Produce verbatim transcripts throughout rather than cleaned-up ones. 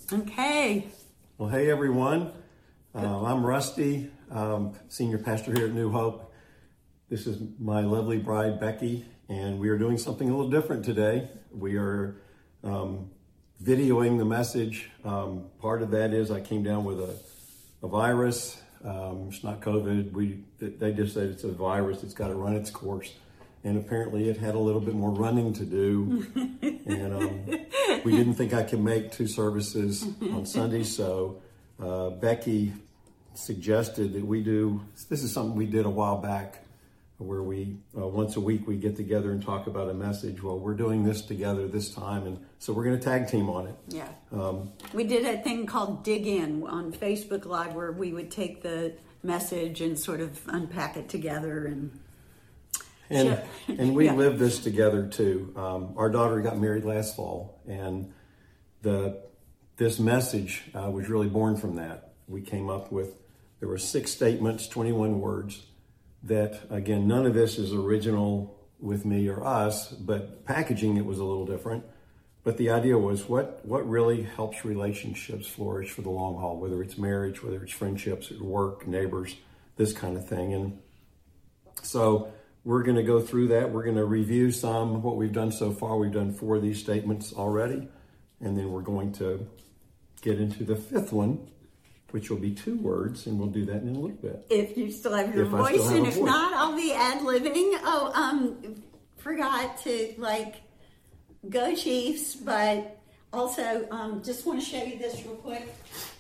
Okay. Well, hey everyone. Uh, I'm Rusty, um, senior pastor here at New Hope. This is my lovely bride, Becky, and we are doing something a little different today. We are um, videoing the message. Um, part of that is I came down with a, a virus. Um, it's not COVID. We They just said it's a virus. It's got to run its course. And apparently it had a little bit more running to do. and um, we didn't think I could make two services on Sunday, so uh, Becky suggested that we do, this is something we did a while back, where we, uh, once a week, we get together and talk about a message. Well, we're doing this together this time, and so we're going to tag team on it. Yeah. Um, we did a thing called Dig In on Facebook Live, where we would take the message and sort of unpack it together and... And sure. and we yeah. live this together too. Um, our daughter got married last fall, and the this message uh, was really born from that. We came up with, there were six statements, twenty-one words, that, again, none of this is original with me or us, but packaging it was a little different. But the idea was what, what really helps relationships flourish for the long haul, whether it's marriage, whether it's friendships, at work, neighbors, this kind of thing. And so we're going to go through that. We're going to review some of what we've done so far. We've done four of these statements already. And then we're going to get into the fifth one, which will be two words, and we'll do that in a little bit. If you still have your If I still voice, have and a if voice. not, I'll be ad-libbing. Oh, um, forgot to, like, go Chiefs, but also um, just want to show you this real quick.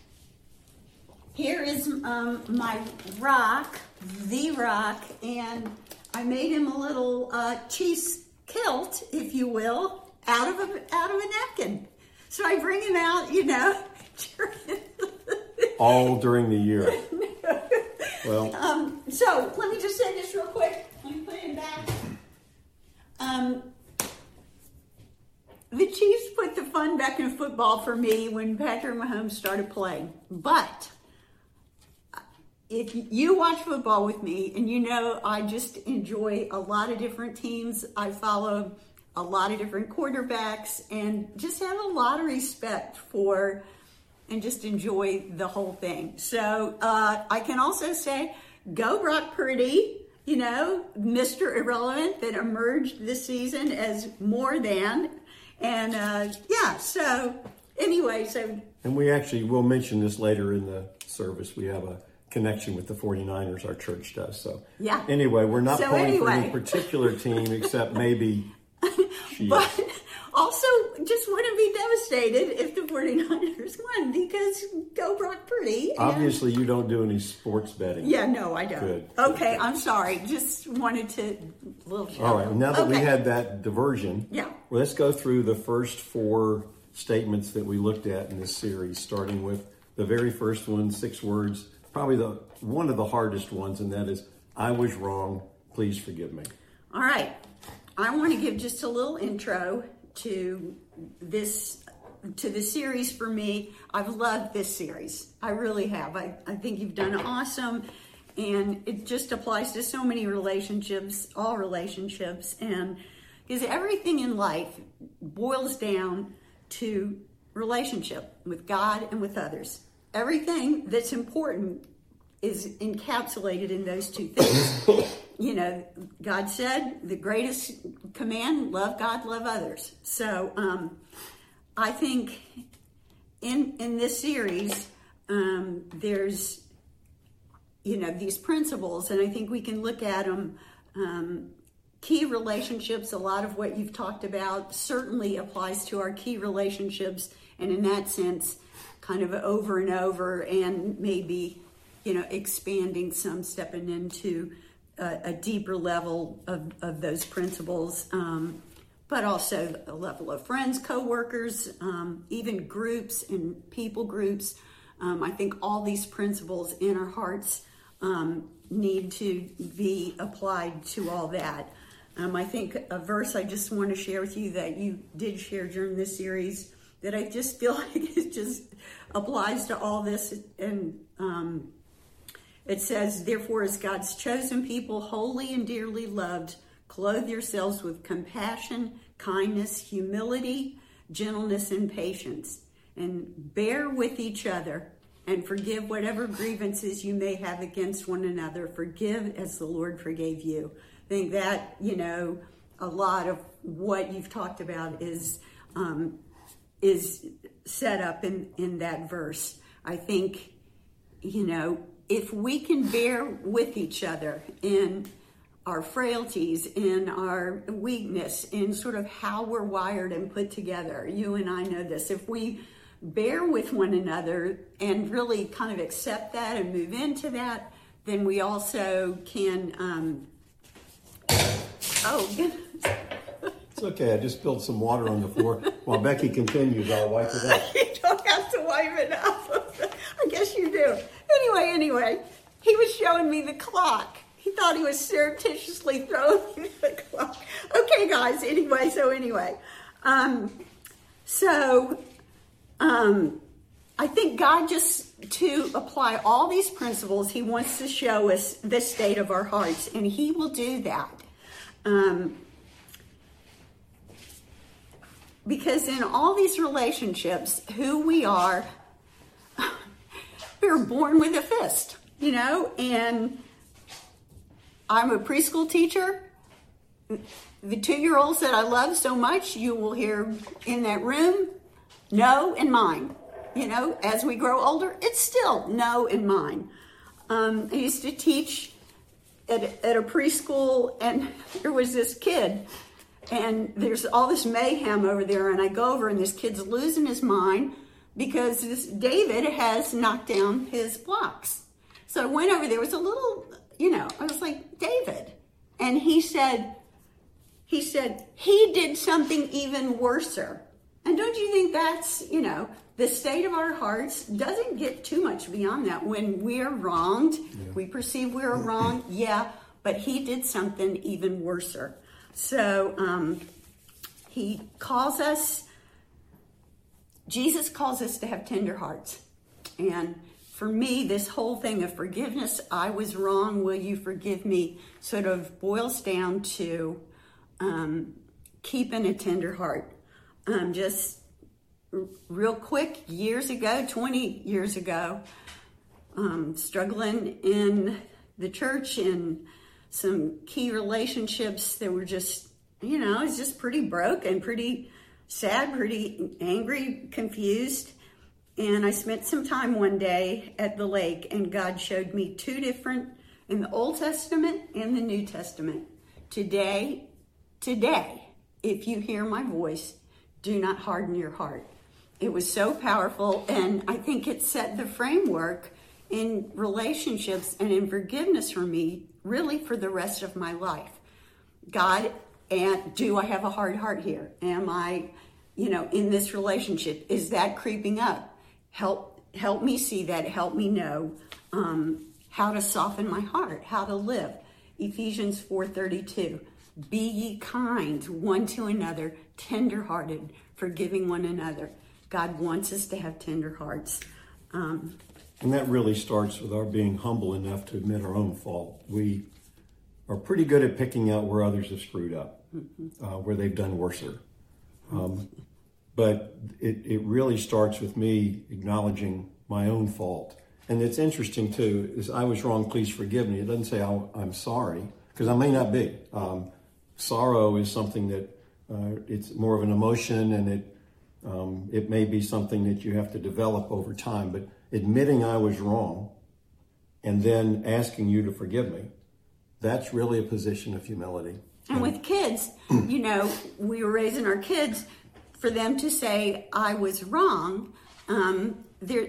Here is um, my rock, the rock, and I made him a little uh, Chiefs kilt, if you will, out of a out of a napkin. So I bring him out, you know. All during the year. Well, um, so let me just say this real quick. Let me put him back. Um, the Chiefs put the fun back in football for me when Patrick Mahomes started playing, but if you watch football with me, and you know I just enjoy a lot of different teams, I follow a lot of different quarterbacks, and just have a lot of respect for and just enjoy the whole thing. So uh, I can also say, go Brock Purdy, you know, Mister Irrelevant that emerged this season as more than. And uh, yeah, so anyway, so. And we actually, we'll mention this later in the service. We have a connection with the forty-niners, our church does. So yeah. Anyway, we're not so pulling anyway. for any particular team except maybe Chiefs. But also just wouldn't be devastated if the forty-niners won, because go Brock Purdy. And obviously you don't do any sports betting. yeah, no, I don't. Good. Okay, I'm sorry. Just wanted to little shout All right, out. now that okay. we had that diversion, Yeah. well, let's go through the first four statements that we looked at in this series, starting with the very first one, six words, probably the one of the hardest ones, and that is, I was wrong, please forgive me. All right. I want to give just a little intro to this, to the series for me. I've loved this series. I really have. I, I think you've done awesome, and it just applies to so many relationships, all relationships, and because everything in life boils down to relationship with God and with others. Everything that's important is encapsulated in those two things. You know, God said the greatest command, love God, love others. So um, I think in in this series, um, there's, you know, these principles, and I think we can look at them. Um, key relationships, a lot of what you've talked about certainly applies to our key relationships, and in that sense, kind of over and over, and maybe, you know, expanding some, stepping into a, a deeper level of, of those principles, um, but also a level of friends, co-workers, um, even groups and people groups. Um, I think all these principles in our hearts um, need to be applied to all that. Um, I think a verse I just want to share with you that you did share during this series that I just feel like it just applies to all this. And um, it says, therefore, as God's chosen people, holy and dearly loved, clothe yourselves with compassion, kindness, humility, gentleness, and patience. and bear with each other and forgive whatever grievances you may have against one another. Forgive as the Lord forgave you. I think that, you know, a lot of what you've talked about is um, is set up in, in that verse. I think, you know, if we can bear with each other in our frailties, in our weakness, in sort of how we're wired and put together, you and I know this, if we bear with one another and really kind of accept that and move into that, then we also can, um, oh, goodness. It's okay, I just spilled some water on the floor. While Becky continues, I'll wipe it up. You don't have to wipe it up. I guess you do. Anyway, anyway, he was showing me the clock. He thought he was surreptitiously throwing me the clock. Okay, guys, anyway, so anyway. Um, so, um, I think God just, to apply all these principles, he wants to show us the state of our hearts, and he will do that. Um, because in all these relationships, who we are, we were born with a fist, you know, and I'm a preschool teacher. The two-year-olds that I love so much, you will hear in that room, no and mine. You know, as we grow older, it's still no and mine. Um, I used to teach at, at a preschool, and there was this kid, and there's all this mayhem over there, and I go over, and this kid's losing his mind because this David has knocked down his blocks. So I went over, there was a little, you know, I was like, David. And he said, he said, he did something even worser. And don't you think that's, you know, the state of our hearts doesn't get too much beyond that. When we are wronged, yeah. we perceive we are wrong, yeah, but he did something even worser. So um, he calls us, Jesus calls us to have tender hearts. And for me, this whole thing of forgiveness, I was wrong, will you forgive me, sort of boils down to um, keeping a tender heart. Um, just r- real quick, years ago, twenty years ago, um, struggling in the church and some key relationships that were just, you know, it's just pretty broken, pretty sad, pretty angry, confused. And I spent some time one day at the lake, and God showed me two different, in the Old Testament and the New Testament. Today, today, if you hear my voice, do not harden your heart. It was so powerful, and I think it set the framework in relationships and in forgiveness for me, really for the rest of my life. God, and do I have a hard heart here? Am I, you know, in this relationship? Is that creeping up? Help, help me see that. Help me know um, how to soften my heart, how to live. Ephesians four thirty-two. Be ye kind one to another, tender-hearted, forgiving one another. God wants us to have tender hearts. Um, and that really starts with our being humble enough to admit our own fault. We are pretty good at picking out where others have screwed up, mm-hmm. uh, where they've done worser. Um, but it, it really starts with me acknowledging my own fault. And it's interesting, too, is I was wrong, please forgive me. It doesn't say I'll, I'm sorry, because I may not be. Um, sorrow is something that uh, it's more of an emotion, and it um, it may be something that you have to develop over time. But admitting I was wrong and then asking you to forgive me, that's really a position of humility. And with kids, you know, we were raising our kids for them to say, I was wrong. Um, there,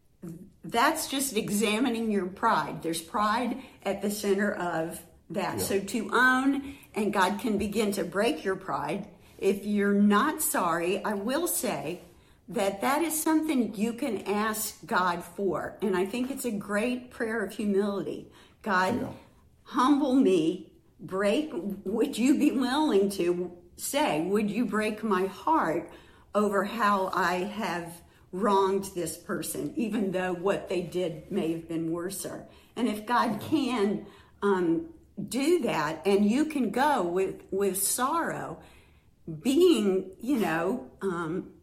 that's just examining your pride. There's pride at the center of that. Yeah. So to own, and God can begin to break your pride. If you're not sorry, I will say that that is something you can ask God for. And I think it's a great prayer of humility. God, yeah. humble me, break, would you be willing to say, would you break my heart over how I have wronged this person, even though what they did may have been worser? And if God can um, do that, and you can go with, with sorrow, being, you know, um,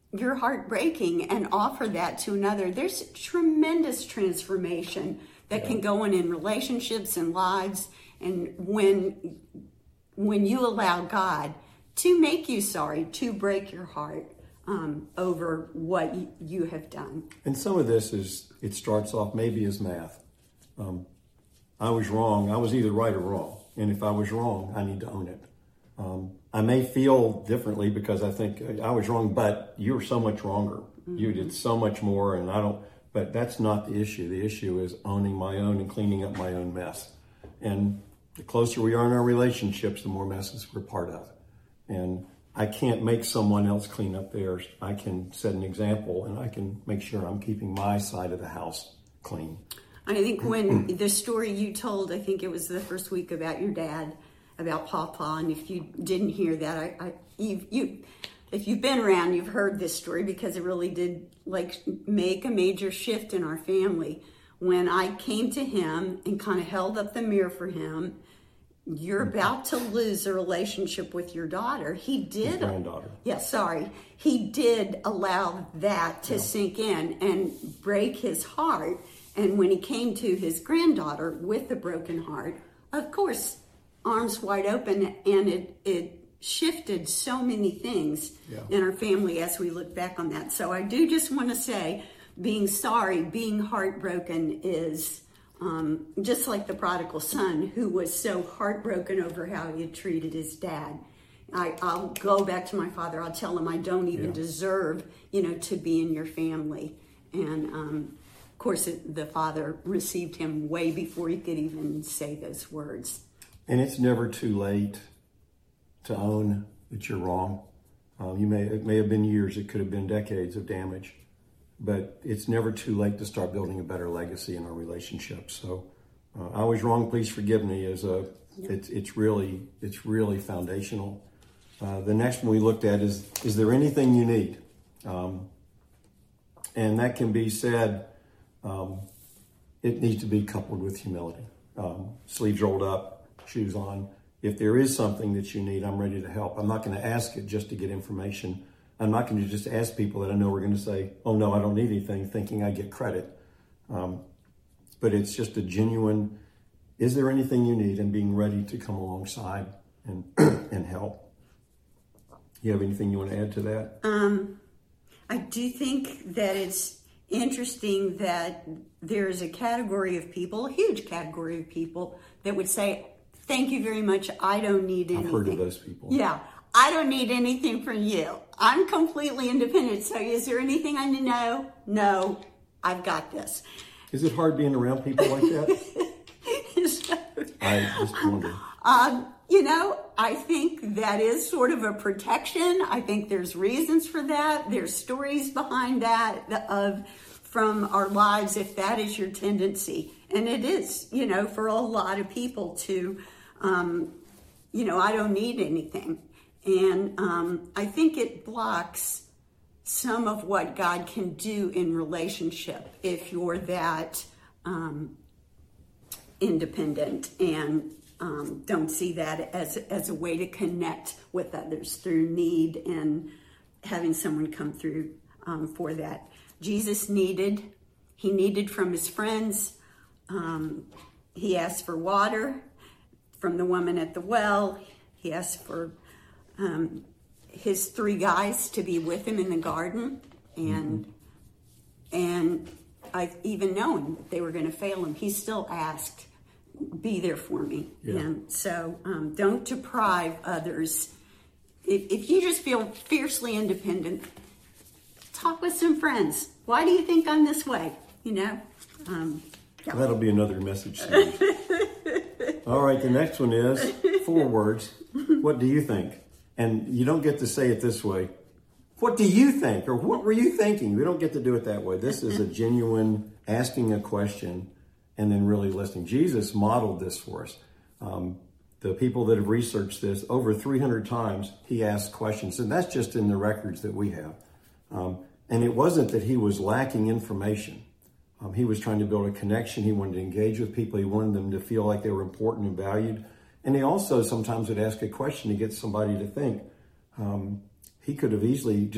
your heart breaking and offer that to another, there's tremendous transformation that yeah. can go on in relationships and lives. And when when you allow God to make you sorry, to break your heart um, over what you, you have done. And some of this is, it starts off maybe as math. Um, I was wrong. I was either right or wrong. And if I was wrong, I need to own it. Um, I may feel differently because I think I was wrong, but you were so much wronger. Mm-hmm. You did so much more, and I don't, but that's not the issue. The issue is owning my own and cleaning up my own mess. And the closer we are in our relationships, the more messes we're part of. And I can't make someone else clean up theirs. I can set an example, and I can make sure I'm keeping my side of the house clean. I think when the story you told, I think it was the first week about your dad, about Papa, and if you didn't hear that, I, I you, you, if you've been around, you've heard this story because it really did like make a major shift in our family. When I came to him and kind of held up the mirror for him, you're about to lose a relationship with your daughter. He did. His granddaughter. Yeah, sorry. He did allow that to yeah. sink in and break his heart. And when he came to his granddaughter with a broken heart, of course, arms wide open, and it, it shifted so many things yeah. in our family as we look back on that. So I do just want to say, being sorry, being heartbroken is um, just like the prodigal son who was so heartbroken over how he had treated his dad. I, I'll go back to my father. I'll tell him I don't even yeah. deserve, you know, to be in your family. And um, of course, it, the father received him way before he could even say those words. And it's never too late to own that you're wrong. Um, you may it may have been years, it could have been decades of damage, but it's never too late to start building a better legacy in our relationships. So, uh, I was wrong. Please forgive me. Is a yeah. it's it's really it's really foundational. Uh, the next one we looked at is is there anything you need, um, and that can be said. Um, it needs to be coupled with humility. Um, sleeves rolled up, shoes on. If there is something that you need, I'm ready to help. I'm not going to ask it just to get information. I'm not going to just ask people that I know are going to say, oh, no, I don't need anything, thinking I get credit. Um, but it's just a genuine, is there anything you need, and being ready to come alongside and and help. You have anything you want to add to that? Um, I do think that it's interesting that there's a category of people, a huge category of people, that would say, thank you very much, I don't need anything. I've heard of those people. Yeah, I don't need anything from you. I'm completely independent. So is there anything I need to know? No, I've got this. Is it hard being around people like that? so, I just wonder. Um, you know, I think that is sort of a protection. I think there's reasons for that. There's stories behind that of from our lives if that is your tendency. And it is, you know, for a lot of people to, um, you know, I don't need anything. And um, I think it blocks some of what God can do in relationship if you're that um, independent and um, don't see that as, as a way to connect with others through need and having someone come through um, for that. Jesus needed, he needed from his friends. Um, he asked for water from the woman at the well. He asked for um, his three guys to be with him in the garden, and mm-hmm. and I, even knowing that they were going to fail him, he still asked, "Be there for me." Yeah. And so, um, don't deprive others. If, if you just feel fiercely independent, talk with some friends. Why do you think I'm this way? You know. Um, Yeah. That'll be another message series. All right, the next one is four words. What do you think? And you don't get to say it this way. What do you think? Or what were you thinking? We don't get to do it that way. This is a genuine asking a question and then really listening. Jesus modeled this for us. Um, the people that have researched this, over three hundred times, he asked questions. And that's just in the records that we have. Um, and it wasn't that he was lacking information. Um, he was trying to build a connection. He wanted to engage with people. He wanted them to feel like they were important and valued. And he also sometimes would ask a question to get somebody to think. Um, he could have easily just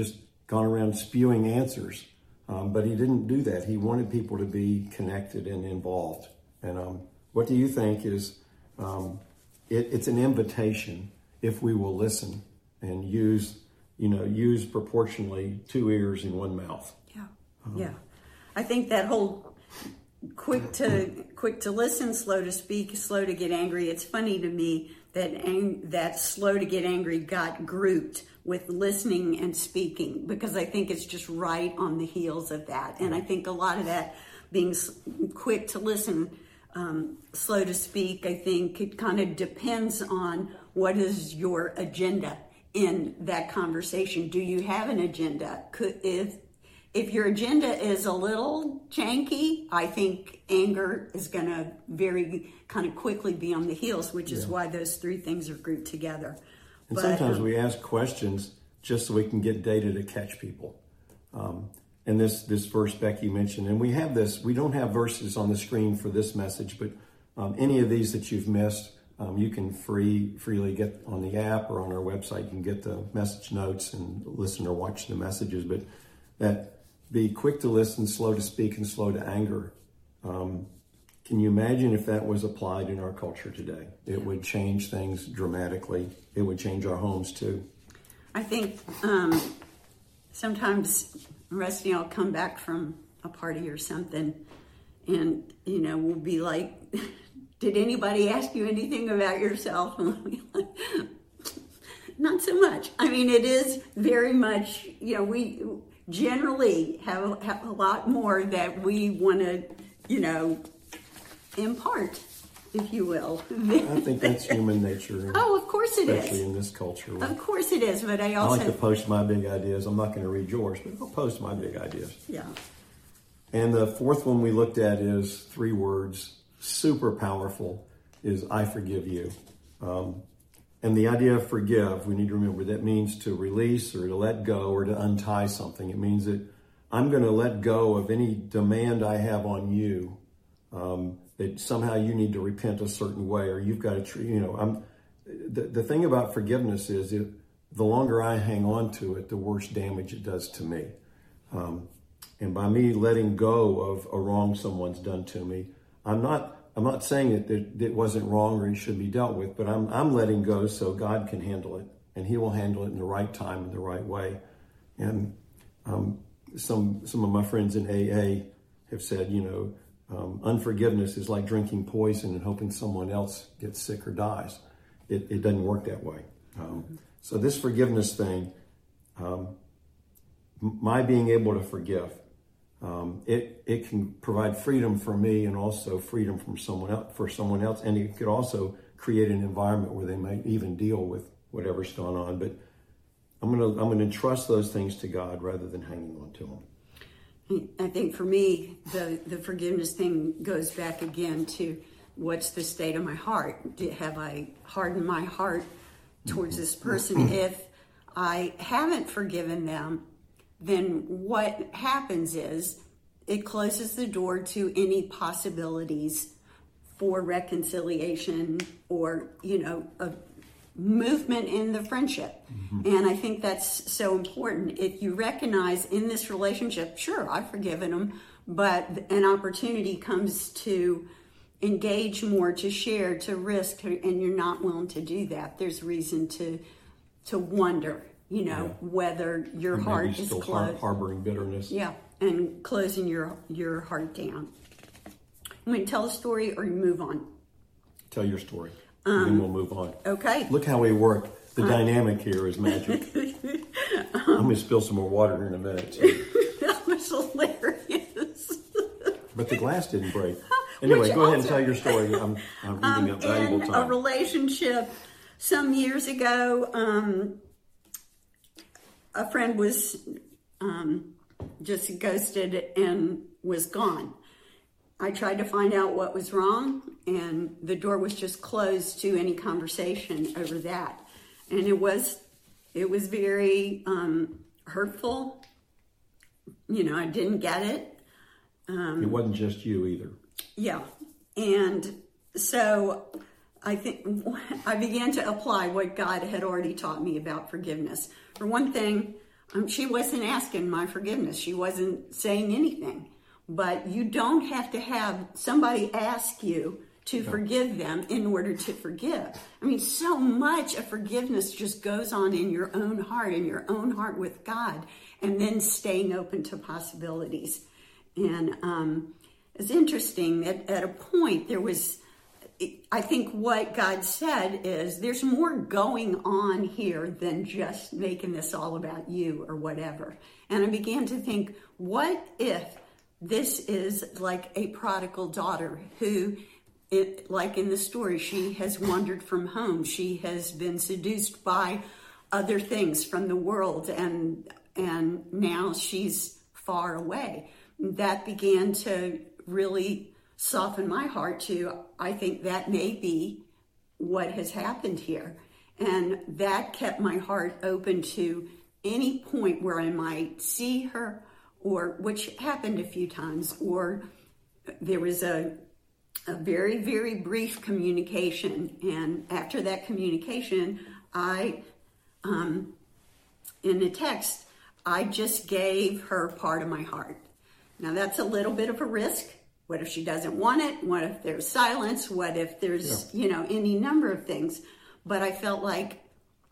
gone around spewing answers. Um, but he didn't do that. He wanted people to be connected and involved. And um, what do you think is, um, it, it's an invitation if we will listen and use, you know, use proportionally two ears and one mouth. Yeah, um, yeah. I think that whole quick to quick to listen, slow to speak, slow to get angry. It's funny to me that ang- that slow to get angry got grouped with listening and speaking, because I think it's just right on the heels of that. And I think a lot of that being quick to listen, um, slow to speak, I think it kind of depends on what is your agenda in that conversation. Do you have an agenda? Could, if if your agenda is a little janky, I think anger is going to very kind of quickly be on the heels, which is yeah. why those three things are grouped together. And but, sometimes um, we ask questions just so we can get data to catch people. Um, and this this verse Becky mentioned, and we have this, we don't have verses on the screen for this message, but um, any of these that you've missed, um, you can free freely get on the app or on our website. You can get the message notes and listen or watch the messages. But that be quick to listen, slow to speak, and slow to anger. Um, Can you imagine if that was applied in our culture today? It would change things dramatically. It would change our homes too. I think um, sometimes Rusty and I'll come back from a party or something, and you know we'll be like, "Did anybody ask you anything about yourself?" And we'll be like, "Not so much." I mean, it is very much. You know, we generally have, have a lot more that we want to, you know, impart, if you will. I think that's human nature. Oh, of course it is. Especially in this culture. Of course it is, but I also... I like to post my big ideas. I'm not going to read yours, but I'll post my big ideas. Yeah. And the fourth one we looked at is three words, super powerful, is I forgive you. Um, and the idea of forgive, we need to remember, that means to release or to let go or to untie something. It means that I'm going to let go of any demand I have on you. Um, that somehow you need to repent a certain way, or you've got to, you know, I'm, the, the thing about forgiveness is it, the longer I hang on to it, the worse damage it does to me. Um, and by me letting go of a wrong someone's done to me, I'm not, I'm not saying that it, it wasn't wrong or it should be dealt with, but I'm, I'm letting go so God can handle it, and he will handle it in the right time, in the right way. And, um, some, some of my friends in A A have said, you know, Um, unforgiveness is like drinking poison and hoping someone else gets sick or dies. It, it doesn't work that way. Um, so this forgiveness thing, um, my being able to forgive, um, it it can provide freedom for me and also freedom from someone else, for someone else, and it could also create an environment where they might even deal with whatever's going on. But I'm gonna I'm gonna entrust those things to God rather than hanging on to them. I think for me, the, the forgiveness thing goes back again to what's the state of my heart? Have I hardened my heart towards this person? If I haven't forgiven them, then what happens is it closes the door to any possibilities for reconciliation or, you know, a movement in the friendship. Mm-hmm. And I think that's so important. If you recognize in this relationship, sure, I've forgiven them, but an opportunity comes to engage more, to share, to risk, and you're not willing to do that, there's reason to to wonder, you know, yeah. whether your or heart is still closed. Harboring bitterness. Yeah, and closing your, your heart down. You want to tell a story or you move on? Tell your story. Um, and then we'll move on. Okay. Look how we work. The um, dynamic here is magic. um, I'm going to spill some more water in a minute. Too. That was hilarious. But the glass didn't break. Anyway, Which go also, ahead and tell your story. I'm, I'm eating um, up valuable in time. A relationship some years ago, um, a friend was um, just ghosted and was gone. I tried to find out what was wrong, and the door was just closed to any conversation over that. And it was, it was very um, hurtful. You know, I didn't get it. Um, it wasn't just you either. Yeah. And so I think I began to apply what God had already taught me about forgiveness. For one thing, Um, she wasn't asking my forgiveness. She wasn't saying anything. But you don't have to have somebody ask you to forgive them in order to forgive. I mean, so much of forgiveness just goes on in your own heart, in your own heart with God, and then staying open to possibilities. And um, it's interesting that at a point there was, I think what God said is there's more going on here than just making this all about you or whatever. And I began to think, what if this is like a prodigal daughter who, it, like in the story, she has wandered from home. She has been seduced by other things from the world, and and now she's far away. That began to really soften my heart to, I think that may be what has happened here. And that kept my heart open to any point where I might see her, or which happened a few times, or there was a a very, very brief communication. And after that communication, I, um, in the text, I just gave her part of my heart. Now that's a little bit of a risk. What if she doesn't want it? What if there's silence? What if there's, yeah. you know, any number of things? But I felt like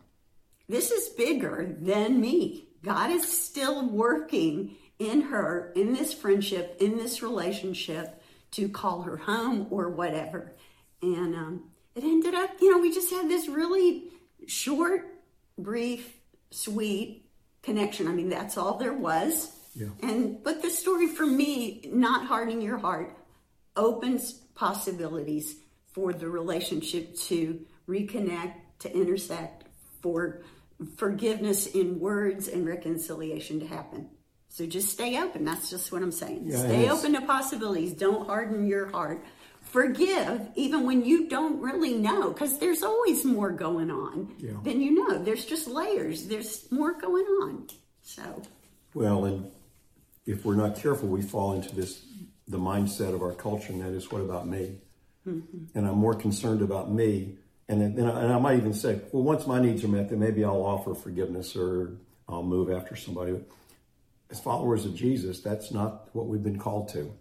this is bigger than me. God is still working in her, in this friendship, in this relationship, to call her home or whatever. And um, it ended up, you know, we just had this really short, brief, sweet connection. I mean, that's all there was. Yeah. And but the story for me, not hardening your heart, opens possibilities for the relationship to reconnect, to intersect, for forgiveness in words and reconciliation to happen. So just stay open. That's just what I'm saying. Yeah, stay open to possibilities. Don't harden your heart. Forgive even when you don't really know, because there's always more going on yeah. than you know. There's just layers. There's more going on. So. Well, and if we're not careful, we fall into this, the mindset of our culture, and that is, what about me? Mm-hmm. And I'm more concerned about me. And then, and I might even say, well, once my needs are met, then maybe I'll offer forgiveness or I'll move after somebody. As followers of Jesus, that's not what we've been called to.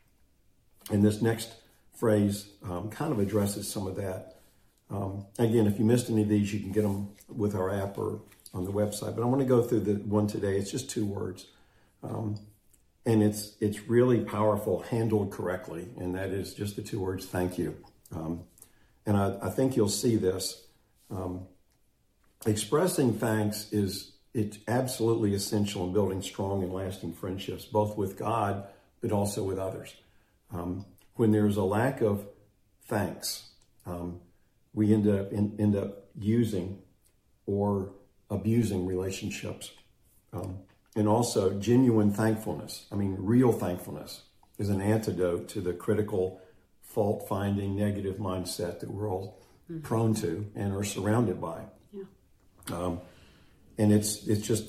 And this next phrase um, kind of addresses some of that. Um, again, if you missed any of these, you can get them with our app or on the website. But I want to go through the one today. It's just two words. Um, and it's it's really powerful, handled correctly. And that is just the two words, thank you. Um, and I, I think you'll see this. Um, expressing thanks is it's absolutely essential in building strong and lasting friendships, both with God, but also with others. Um, when there's a lack of thanks, um, we end up in, end up using or abusing relationships. Um, and also genuine thankfulness, I mean, real thankfulness, is an antidote to the critical, fault-finding, negative mindset that we're all mm-hmm. prone to and are surrounded by. Yeah. Um, And it's it's just,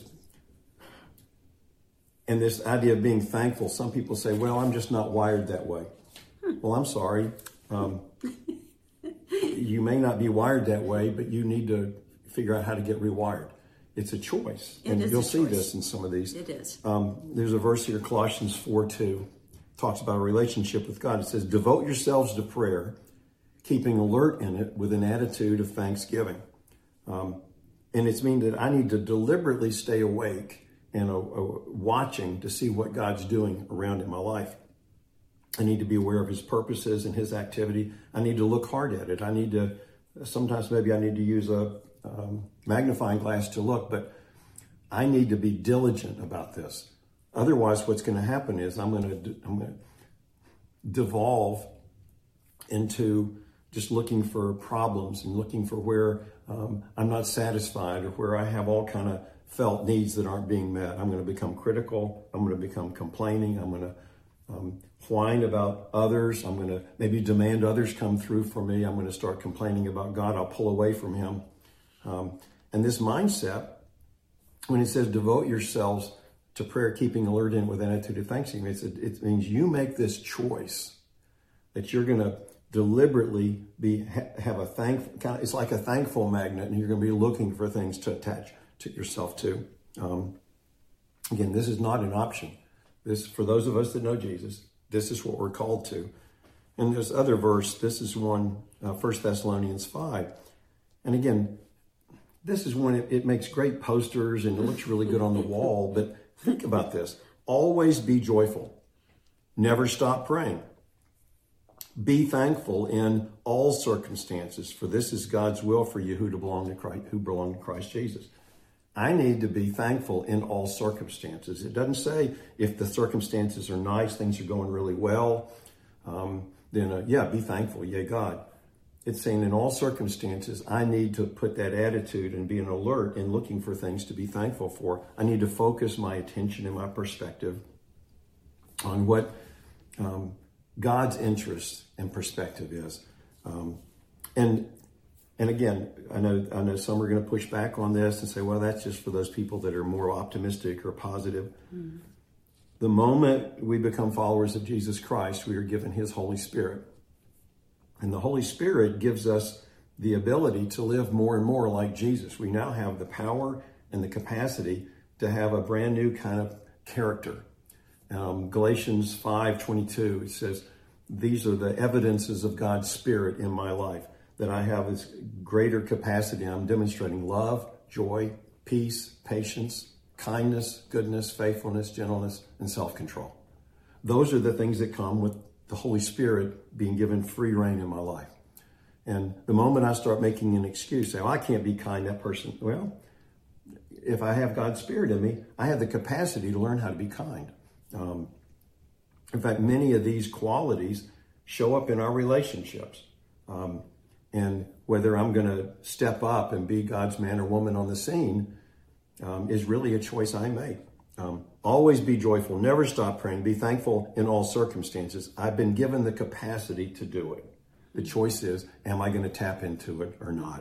and this idea of being thankful, some people say, well, I'm just not wired that way. Hmm. Well, I'm sorry. Um, you may not be wired that way, but you need to figure out how to get rewired. It's a choice. It and is you'll a see choice. this in some of these. It is. Um, there's a verse here, Colossians four two, talks about a relationship with God. It says, devote yourselves to prayer, keeping alert in it with an attitude of thanksgiving. Um, And it's mean that I need to deliberately stay awake and uh, uh, watching to see what God's doing around in my life. I need to be aware of his purposes and his activity. I need to look hard at it. I need to, sometimes maybe I need to use a um, magnifying glass to look, but I need to be diligent about this. Otherwise, what's going to happen is I'm going to, I'm going to devolve into just looking for problems and looking for where um, I'm not satisfied or where I have all kind of felt needs that aren't being met. I'm going to become critical. I'm going to become complaining. I'm going to um, whine about others. I'm going to maybe demand others come through for me. I'm going to start complaining about God. I'll pull away from him. Um, and this mindset, when it says devote yourselves to prayer, keeping alert in with an attitude of thanksgiving, it's a, it means you make this choice that you're going to deliberately be have a thank it's like a thankful magnet, and you're going to be looking for things to attach to yourself to. Um, Again, this is not an option. This, for those of us that know Jesus, this is what we're called to. And there's other verse, this is one, uh, First Thessalonians five. And again, this is when it, it makes great posters and it looks really good on the wall. But think about this. Always be joyful. Never stop praying. Be thankful in all circumstances, for this is God's will for you who belong to Christ, who belong to Christ Jesus. I need to be thankful in all circumstances. It doesn't say if the circumstances are nice, things are going really well, um, then uh, yeah, be thankful, yea, God. It's saying in all circumstances, I need to put that attitude and be an alert in looking for things to be thankful for. I need to focus my attention and my perspective on what um, God's interest and perspective is. Um, and and again, I know I know some are going to push back on this and say, well, that's just for those people that are more optimistic or positive. Mm-hmm. The moment we become followers of Jesus Christ, we are given his Holy Spirit. And the Holy Spirit gives us the ability to live more and more like Jesus. We now have the power and the capacity to have a brand new kind of character. Um, Galatians five twenty-two, it says, these are the evidences of God's Spirit in my life, that I have this greater capacity. I'm demonstrating love, joy, peace, patience, kindness, goodness, faithfulness, gentleness, and self-control. Those are the things that come with the Holy Spirit being given free reign in my life. And the moment I start making an excuse, say, oh, I can't be kind, that person. Well, if I have God's Spirit in me, I have the capacity to learn how to be kind. Um, in fact, many of these qualities show up in our relationships. Um, and whether I'm going to step up and be God's man or woman on the scene um, is really a choice I make. Um, always be joyful. Never stop praying. Be thankful in all circumstances. I've been given the capacity to do it. The choice is, am I going to tap into it or not?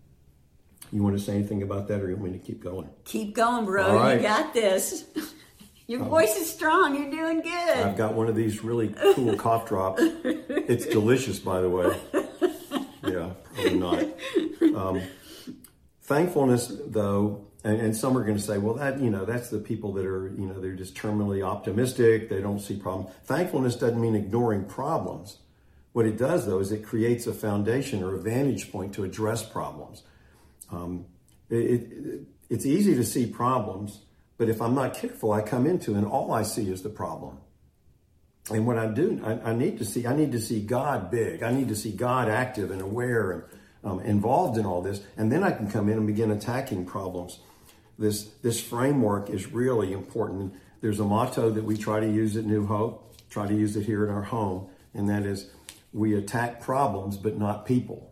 You want to say anything about that, or you want me to keep going? Keep going, bro. All right. You got this. Your um, voice is strong. You're doing good. I've got one of these really cool cough drops. It's delicious, by the way. Yeah, probably not. Um, thankfulness, though, and, and some are going to say, well, that, you know, that's the people that are, you know, they're just terminally optimistic. They don't see problems. Thankfulness doesn't mean ignoring problems. What it does, though, is it creates a foundation or a vantage point to address problems. Um, it, it, it's easy to see problems, but if I'm not careful, I come into and all I see is the problem. And what I do, I, I need to see, I need to see God big. I need to see God active and aware and um, involved in all this. And then I can come in and begin attacking problems. This, this framework is really important. There's a motto that we try to use at New Hope, try to use it here in our home. And that is, we attack problems, but not people.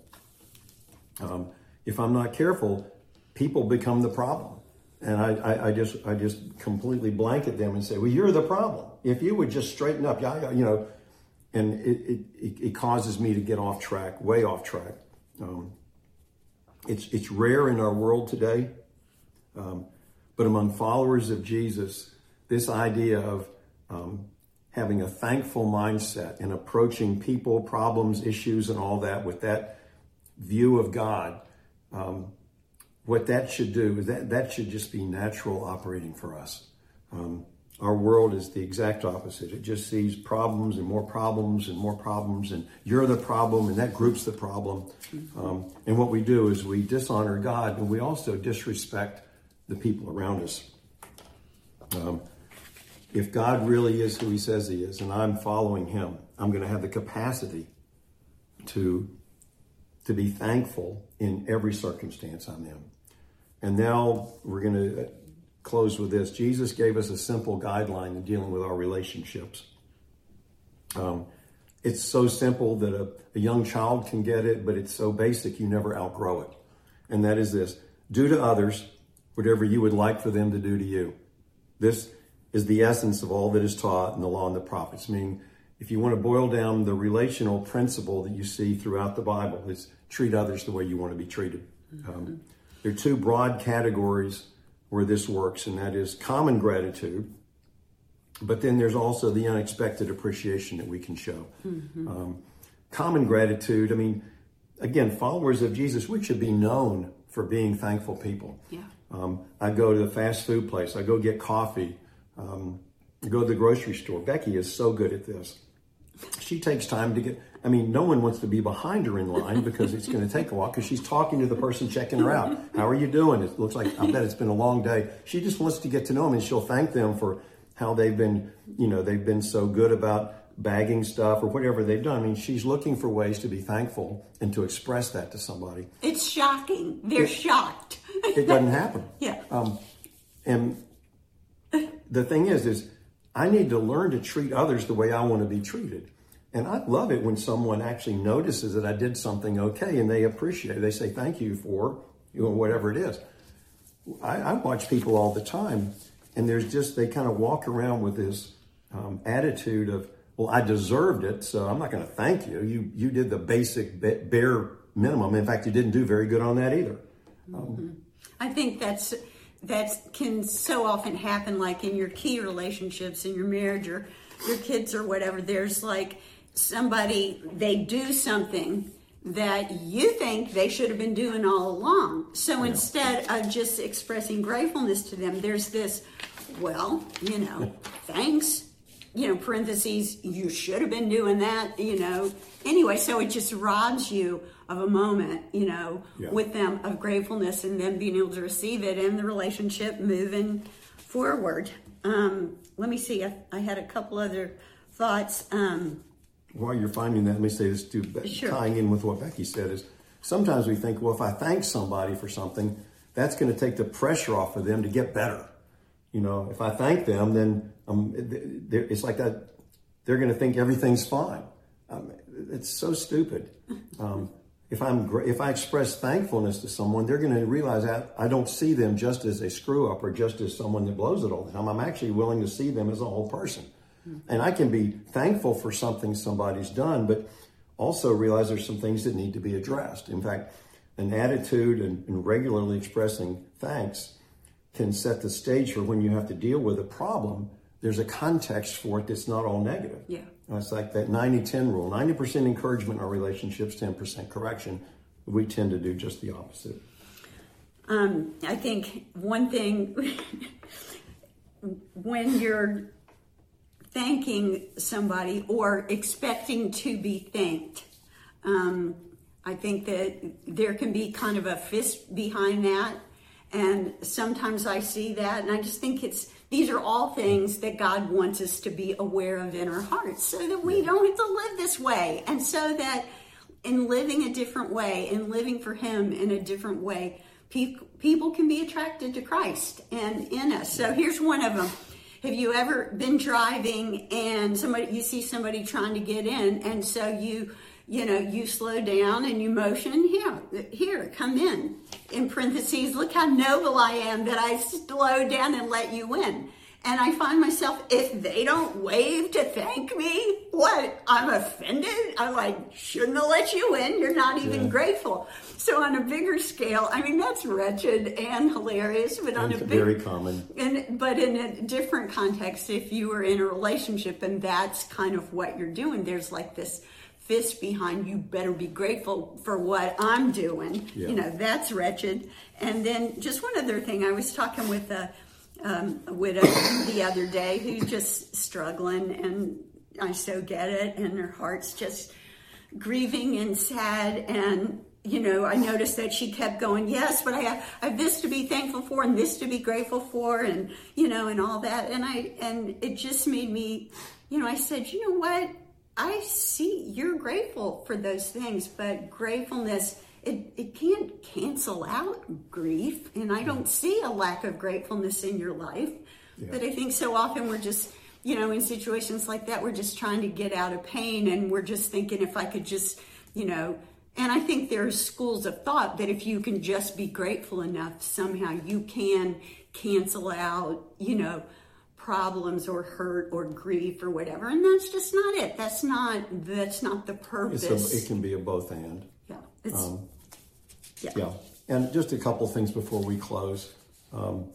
Um, if I'm not careful, people become the problem. And I, I, I just I just completely blanket them and say, well, you're the problem. If you would just straighten up, you know, and it, it, it causes me to get off track, way off track. Um, it's, it's rare in our world today, um, but among followers of Jesus, this idea of um, having a thankful mindset and approaching people, problems, issues, and all that with that view of God, um, what that should do is that, that should just be natural operating for us. Um, our world is the exact opposite. It just sees problems and more problems and more problems, and you're the problem and that group's the problem. Um, and what we do is we dishonor God, and we also disrespect the people around us. Um, if God really is who he says he is, and I'm following him, I'm going to have the capacity to, to be thankful in every circumstance I'm in. And now we're going to close with this. Jesus gave us a simple guideline in dealing with our relationships. Um, it's so simple that a, a young child can get it, but it's so basic you never outgrow it. And that is this: do to others whatever you would like for them to do to you. This is the essence of all that is taught in the law and the prophets. I mean, if you want to boil down the relational principle that you see throughout the Bible, is treat others the way you want to be treated. Mm-hmm. Um, There are two broad categories where this works, and that is common gratitude, but then there's also the unexpected appreciation that we can show. Mm-hmm. Um, common gratitude, I mean, again, followers of Jesus, we should be known for being thankful people. Yeah. Um, I go to the fast food place. I go get coffee. Um, I go to the grocery store. Becky is so good at this. She takes time to get, I mean, no one wants to be behind her in line because it's going to take a while because she's talking to the person checking her out. How are you doing? It looks like, I bet it's been a long day. She just wants to get to know them, and she'll thank them for how they've been, you know, they've been so good about bagging stuff or whatever they've done. I mean, she's looking for ways to be thankful and to express that to somebody. It's shocking. They're it, shocked. It doesn't happen. Yeah. Um, and the thing is, is I need to learn to treat others the way I want to be treated. And I love it when someone actually notices that I did something okay and they appreciate it. They say thank you for, you know, whatever it is. I, I watch people all the time, and there's just, they kind of walk around with this um, attitude of, well, I deserved it, so I'm not going to thank you. You you did the basic bare minimum. In fact, you didn't do very good on that either. Um, mm-hmm. I think that's that can so often happen, like in your key relationships, in your marriage or your kids or whatever. There's like somebody, they do something that you think they should have been doing all along. So yeah. instead of just expressing gratefulness to them, there's this, well, you know, thanks. You know, parentheses, you should have been doing that, you know. Anyway, so it just robs you of a moment, you know, yeah. with them of gratefulness, and then being able to receive it and the relationship moving forward. Um, let me see, I, I had a couple other thoughts. Um, While you're finding that, let me say this too, sure. tying in with what Becky said, is sometimes we think, well, if I thank somebody for something, that's going to take the pressure off of them to get better. You know, if I thank them, then um, it's like that. They're going to think everything's fine. Um, it's so stupid. Um, if I'm if I express thankfulness to someone, they're going to realize that I don't see them just as a screw up or just as someone that blows it all the time. I'm actually willing to see them as a whole person, and I can be thankful for something somebody's done, but also realize there's some things that need to be addressed. In fact, an attitude and, and regularly expressing thanks can set the stage for when you have to deal with a problem. There's a context for it that's not all negative. Yeah. And it's like that ninety ten rule. ninety percent encouragement in our relationships, ten percent correction. We tend to do just the opposite. Um, I think one thing, when you're thanking somebody or expecting to be thanked, um, I think that there can be kind of a fist behind that. And sometimes I see that, and I just think it's, these are all things that God wants us to be aware of in our hearts so that we don't have to live this way. And so that in living a different way, in living for Him in a different way, pe- people can be attracted to Christ and in us. So here's one of them. Have you ever been driving and somebody, you see somebody trying to get in, and so you, you know, you slow down and you motion, here, here, come in. In parentheses, look how noble I am that I slowed down and let you in. And I find myself, if they don't wave to thank me, what, I'm offended? I'm like, shouldn't have let you in. You're not even yeah. grateful. So on a bigger scale, I mean, that's wretched and hilarious, but on it's a big, very common. And, but in a different context, if you were in a relationship and that's kind of what you're doing, there's like this fist behind, you better be grateful for what I'm doing. Yeah. You know, that's wretched. And then just one other thing, I was talking with a, um, a widow the other day who's just struggling, and I so get it, and her heart's just grieving and sad. And, you know, I noticed that she kept going, yes, but I have, I have this to be thankful for and this to be grateful for, and, you know, and all that. And I, and it just made me, you know, I said, you know what? I see you're grateful for those things, but gratefulness, it, it can't cancel out grief. And I don't see a lack of gratefulness in your life. Yeah. But I think so often we're just, you know, in situations like that, we're just trying to get out of pain, and we're just thinking, if I could just, you know, and I think there's schools of thought that if you can just be grateful enough, somehow you can cancel out, you know, problems or hurt or grief or whatever, and that's just not it. That's not that's not the purpose. It's a, it can be a both and. Yeah. It's, um, yeah. Yeah. And just a couple things before we close. Um,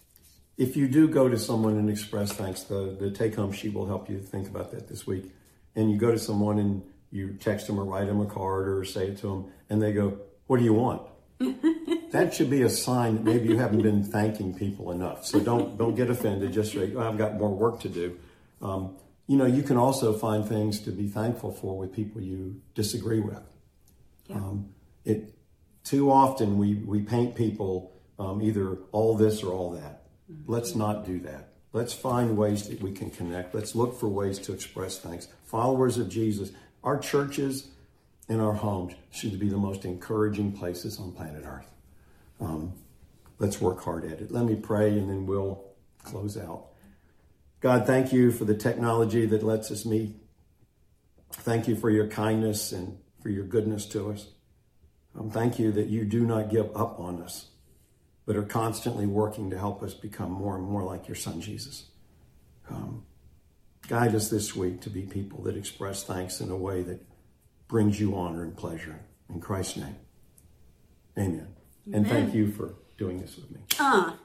if you do go to someone and express thanks, the the take home sheet will help you think about that this week. And you go to someone and you text them or write them a card or say it to them, and they go, "What do you want?" that should be a sign that maybe you haven't been thanking people enough. So don't don't get offended. Just say, oh, I've got more work to do. Um, you know, you can also find things to be thankful for with people you disagree with. Yeah. Um, it too often we we paint people um, either all this or all that. Mm-hmm. Let's not do that. Let's find ways that we can connect. Let's look for ways to express thanks. Followers of Jesus, our churches and our homes should be the most encouraging places on planet Earth. Um, let's work hard at it. Let me pray and then we'll close out. God, thank you for the technology that lets us meet. Thank you for your kindness and for your goodness to us. Um, thank you that you do not give up on us, but are constantly working to help us become more and more like your son, Jesus. Um, guide us this week to be people that express thanks in a way that brings you honor and pleasure. In Christ's name, amen. And Amen. thank you for doing this with me. Uh.